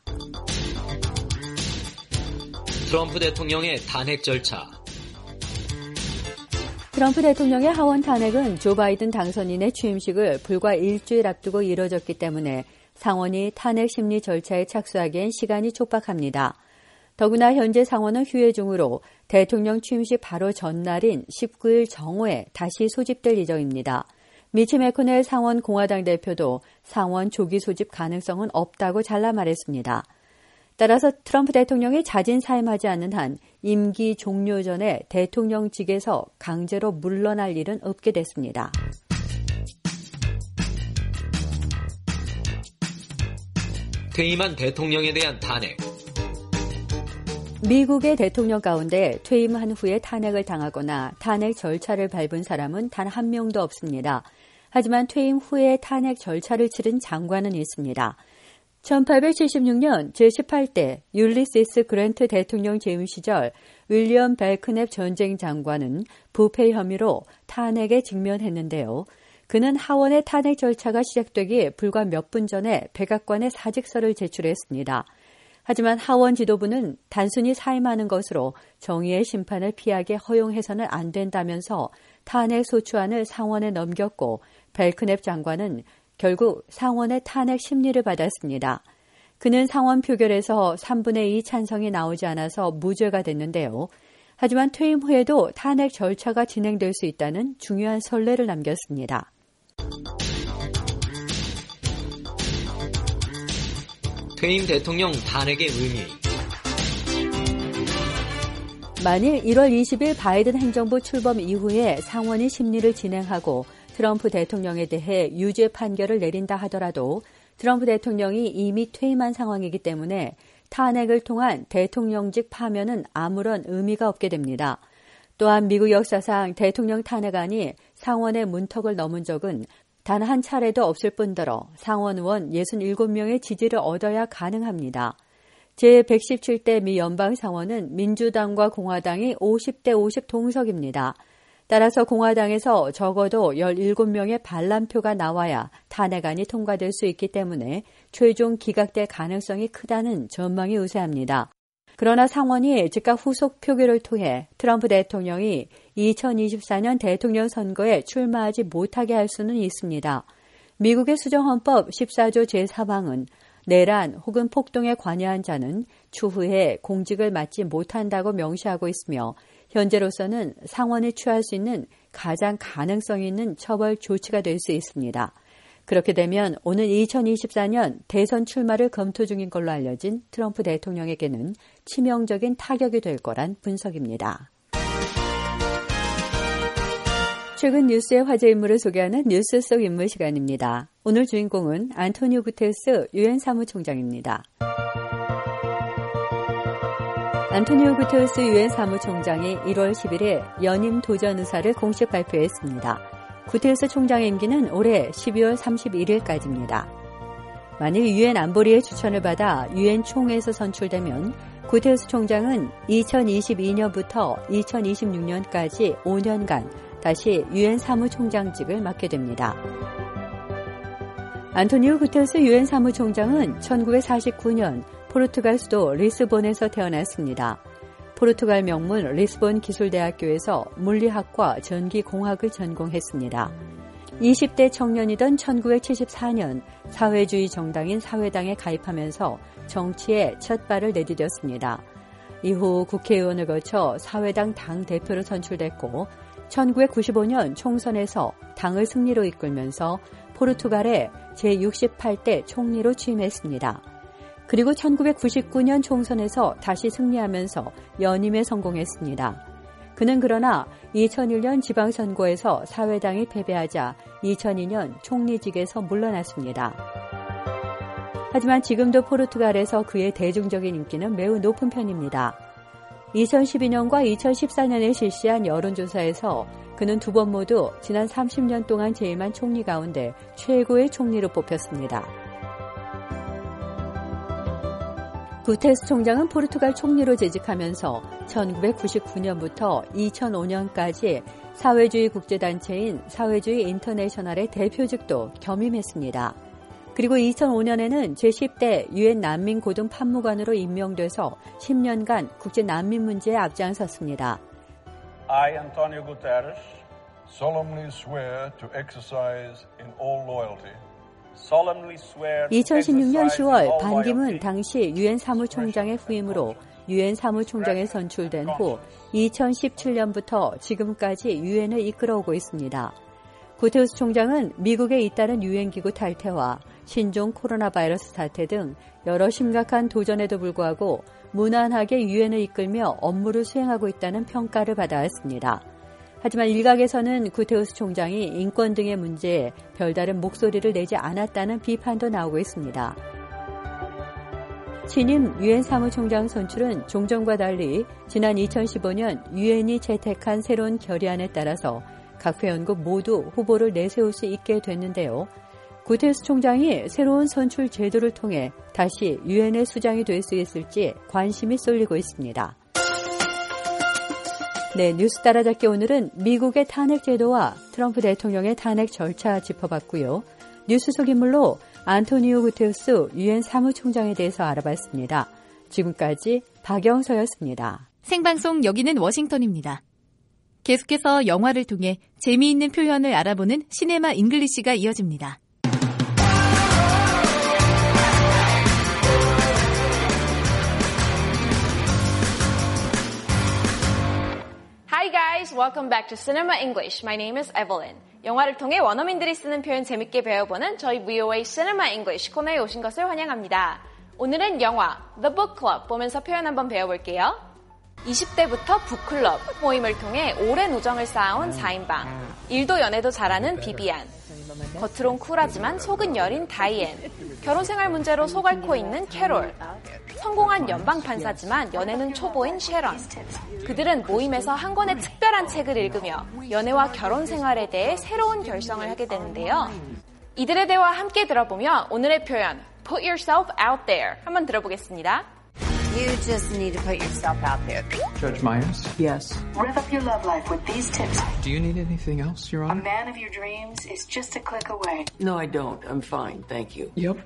트럼프 대통령의 탄핵 절차.
트럼프 대통령의 하원 탄핵은 조 바이든 당선인의 취임식을 불과 일주일 앞두고 이뤄졌기 때문에 상원이 탄핵 심리 절차에 착수하기엔 시간이 촉박합니다. 더구나 현재 상원은 휴회 중으로 대통령 취임식 바로 전날인 십구 일 정오에 다시 소집될 예정입니다. 미치 매코넬 상원 공화당 대표도 상원 조기 소집 가능성은 없다고 잘라 말했습니다. 따라서 트럼프 대통령이 자진 사임하지 않는 한 임기 종료 전에 대통령직에서 강제로 물러날 일은 없게 됐습니다.
퇴임한 대통령에 대한 탄핵.
미국의 대통령 가운데 퇴임한 후에 탄핵을 당하거나 탄핵 절차를 밟은 사람은 단 한 명도 없습니다. 하지만 퇴임 후에 탄핵 절차를 치른 장관은 있습니다. 천팔백칠십육 년 제십팔 대 율리시스 그랜트 대통령 재임 시절 윌리엄 벨크냅 전쟁 장관은 부패 혐의로 탄핵에 직면했는데요. 그는 하원의 탄핵 절차가 시작되기 불과 몇 분 전에 백악관에 사직서를 제출했습니다. 하지만 하원 지도부는 단순히 사임하는 것으로 정의의 심판을 피하게 허용해서는 안 된다면서 탄핵 소추안을 상원에 넘겼고 벨크냅 장관은 결국 상원의 탄핵 심리를 받았습니다. 그는 상원 표결에서 삼분의 이 찬성이 나오지 않아서 무죄가 됐는데요. 하지만 퇴임 후에도 탄핵 절차가 진행될 수 있다는 중요한 선례를 남겼습니다.
퇴임 대통령 탄핵의 의미.
만일 일월 이십일 바이든 행정부 출범 이후에 상원이 심리를 진행하고 트럼프 대통령에 대해 유죄 판결을 내린다 하더라도 트럼프 대통령이 이미 퇴임한 상황이기 때문에 탄핵을 통한 대통령직 파면은 아무런 의미가 없게 됩니다. 또한 미국 역사상 대통령 탄핵안이 상원의 문턱을 넘은 적은 단 한 차례도 없을 뿐더러 상원 의원 육십칠 명의 지지를 얻어야 가능합니다. 제백십칠 대 미 연방상원은 민주당과 공화당이 오십 대 오십 동석입니다. 따라서 공화당에서 적어도 십칠 명의 반란표가 나와야 탄핵안이 통과될 수 있기 때문에 최종 기각될 가능성이 크다는 전망이 우세합니다. 그러나 상원이 즉각 후속 표결을 통해 트럼프 대통령이 이천이십사 년 대통령 선거에 출마하지 못하게 할 수는 있습니다. 미국의 수정헌법 십사 조 제사 항은 내란 혹은 폭동에 관여한 자는 추후에 공직을 맡지 못한다고 명시하고 있으며 현재로서는 상원이 취할 수 있는 가장 가능성 있는 처벌 조치가 될 수 있습니다. 그렇게 되면 오늘 이천이십사 년 대선 출마를 검토 중인 걸로 알려진 트럼프 대통령에게는 치명적인 타격이 될 거란 분석입니다. 최근 뉴스의 화제 인물을 소개하는 뉴스 속 인물 시간입니다. 오늘 주인공은 안토니오 구테르스 유엔 사무총장입니다. 안토니오 구테르스 유엔 사무총장이 일월 십일에 연임 도전 의사를 공식 발표했습니다. 구테르스 총장의 임기는 올해 십이월 삼십일일까지입니다. 만일 유엔 안보리의 추천을 받아 유엔 총회에서 선출되면 구테르스 총장은 이천이십이 년부터 이천이십육 년까지 오 년간 다시 유엔 사무총장직을 맡게 됩니다. 안토니오 구테르스 유엔 사무총장은 천구백사십구 년 포르투갈 수도 리스본에서 태어났습니다. 포르투갈 명문 리스본 기술대학교에서 물리학과 전기공학을 전공했습니다. 이십 대 청년이던 천구백칠십사 년 사회주의 정당인 사회당에 가입하면서 정치에 첫 발을 내디뎠습니다. 이후 국회의원을 거쳐 사회당 당대표로 선출됐고 천구백구십오 년 총선에서 당을 승리로 이끌면서 포르투갈의 제육십팔 대 총리로 취임했습니다. 그리고 천구백구십구 년 총선에서 다시 승리하면서 연임에 성공했습니다. 그는 그러나 이천일 년 지방선거에서 사회당이 패배하자 이천이 년 총리직에서 물러났습니다. 하지만 지금도 포르투갈에서 그의 대중적인 인기는 매우 높은 편입니다. 이천십이 년과 이천십사 년에 실시한 여론조사에서 그는 두 번 모두 지난 삼십 년 동안 재임한 총리 가운데 최고의 총리로 뽑혔습니다. 구테르스 총장은 포르투갈 총리로 재직하면서 천구백구십구 년부터 이천오 년까지 사회주의 국제단체인 사회주의 인터내셔널의 대표직도 겸임했습니다. 그리고 이천오 년에는 제십 대 유엔 난민 고등 판무관으로 임명돼서 십 년간 국제 난민 문제에 앞장섰습니다.
I, Antonio Guterres, solemnly swear to exercise in all loyalty.
이천십육 년 시월 반기문 당시 유엔 사무총장의 후임으로 유엔 사무총장에 선출된 후 이천십칠 년부터 지금까지 유엔을 이끌어오고 있습니다. 구테르스 총장은 미국에 잇따른 유엔기구 탈퇴와 신종 코로나 바이러스 사태 등 여러 심각한 도전에도 불구하고 무난하게 유엔을 이끌며 업무를 수행하고 있다는 평가를 받아왔습니다. 하지만 일각에서는 구테르스 총장이 인권 등의 문제에 별다른 목소리를 내지 않았다는 비판도 나오고 있습니다. 신임 유엔 사무총장 선출은 종전과 달리 지난 이천십오 년 유엔이 채택한 새로운 결의안에 따라서 각 회원국 모두 후보를 내세울 수 있게 됐는데요. 구테르스 총장이 새로운 선출 제도를 통해 다시 유엔의 수장이 될 수 있을지 관심이 쏠리고 있습니다. 네, 뉴스 따라잡기 오늘은 미국의 탄핵 제도와 트럼프 대통령의 탄핵 절차 짚어봤고요. 뉴스 속 인물로 안토니오 구테르스 유엔 사무총장에 대해서 알아봤습니다. 지금까지 박영서였습니다.
생방송 여기는 워싱턴입니다. 계속해서 영화를 통해 재미있는 표현을 알아보는 시네마 잉글리시가 이어집니다.
Hi guys, welcome back to Cinema English. My name is Evelyn. 영화를 통해 원어민들이 쓰는 표현 재밌게 배워보는 저희 브이오에이 Cinema English 코너에 오신 것을 환영합니다. 오늘은 영화 The Book Club 보면서 표현 한번 배워볼게요. 이십 대부터 북클럽 모임을 통해 오랜 우정을 쌓아온 사 인방. 일도 연애도 잘하는 비비안. 겉으론 쿨하지만 속은 여린 다이앤. 결혼생활 문제로 속 앓고 있는 캐롤. 성공한 연방판사지만 연애는 초보인 셰런. 그들은 모임에서 한 권의 특별한 책을 읽으며 연애와 결혼 생활에 대해 새로운 결정을 하게 되는데요. 이들의 대화 함께 들어보며 오늘의 표현 Put yourself out there 한번 들어보겠습니다.
You just need to put yourself out there.
Judge Myers?
Yes.
Rev up your love life with these tips.
Do you need anything else, Your Honor?
A man of your dreams is just a click away.
No, I don't. I'm fine, thank you.
Yep.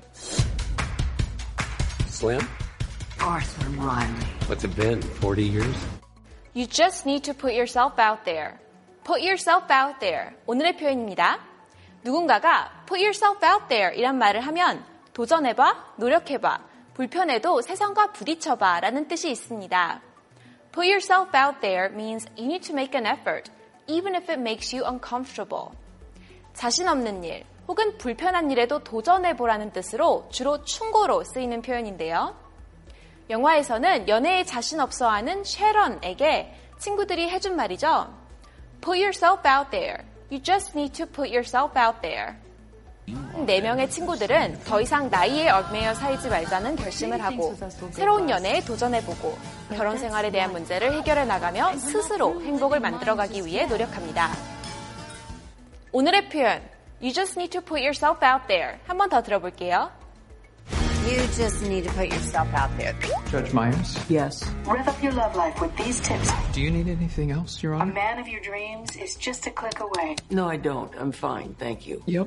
Slim?
Arthur Riley.
What's it been, forty years?
You just need to put yourself out there. Put yourself out there. 오늘의 표현입니다. 누군가가 put yourself out there 이란 말을 하면 도전해봐, 노력해봐, 불편해도 세상과 부딪혀봐 라는 뜻이 있습니다. Put yourself out there means you need to make an effort, even if it makes you uncomfortable. 자신 없는 일 혹은 불편한 일에도 도전해보라는 뜻으로 주로 충고로 쓰이는 표현인데요. 영화에서는 연애에 자신 없어하는 쉐런에게 친구들이 해준 말이죠. Put yourself out there. You just need to put yourself out there. 네 명의 친구들은 더 이상 나이에 얽매여 살지 말자는 결심을 하고 새로운 연애에 도전해보고 결혼 생활에 대한 문제를 해결해 나가며 스스로 행복을 만들어가기 위해 노력합니다. 오늘의 표현 You just need to put yourself out there. 한 번 더 들어볼게요.
You just need to put yourself out there.
Judge Myers?
Yes. Rev up your love life with these tips.
Do you need anything else, Your
A
Honor?
man of your dreams is just a click away.
No, I don't. I'm fine, thank you. Yep.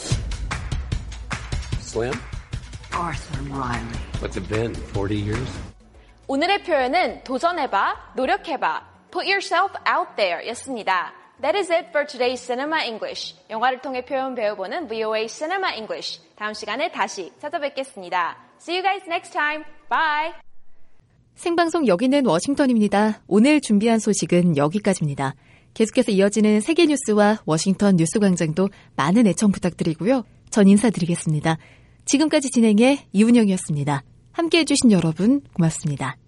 Slim?
Arthur Riley.
What's it been, forty years?
오늘의 표현은 도전해봐, 노력해봐, put yourself out there 였습니다. That is it for today's Cinema English. 영화를 통해 표현 배워보는 브이오에이 Cinema English. 다음 시간에 다시 찾아뵙겠습니다. See you guys next time. Bye.
생방송 여기는 워싱턴입니다. 오늘 준비한 소식은 여기까지입니다. 계속해서 이어지는 세계 뉴스와 워싱턴 뉴스 광장도 많은 애청 부탁드리고요. 전 인사드리겠습니다. 지금까지 진행해 이운영이었습니다. 함께해 주신 여러분 고맙습니다.